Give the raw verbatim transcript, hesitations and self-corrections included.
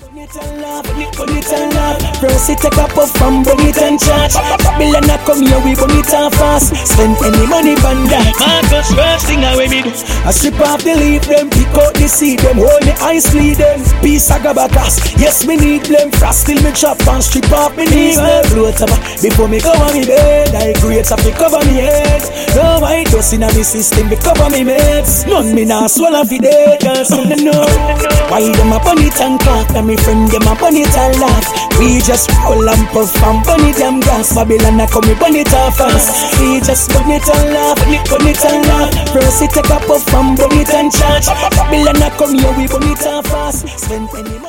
Burn it and laugh, burn it and laugh. First it take a puff and burn it and charge. Babylon a come here, we burn it and fast. Spend any money on that. Marcus, first thing I we do, I strip off the leaf them, pick out the seed them, hold the ice bleed them. Peace a gabakas, yes me need them. Frost till me chop and strip off me knees. Float up before me go on me bed. I create a pick cover me head. No white dust in a me system, me cover me meds. None me nah swallow fi dead, girls from the know. Why them a burn it and cock, and me friend them a burn it and laugh. We just roll and puff and burn it and gas. Babylon a come me burn it and fast. We just burn it and laugh, burn it and laugh. First it take a puff and burn it and charge. Babylon a come here, we burn it and fast. Spend any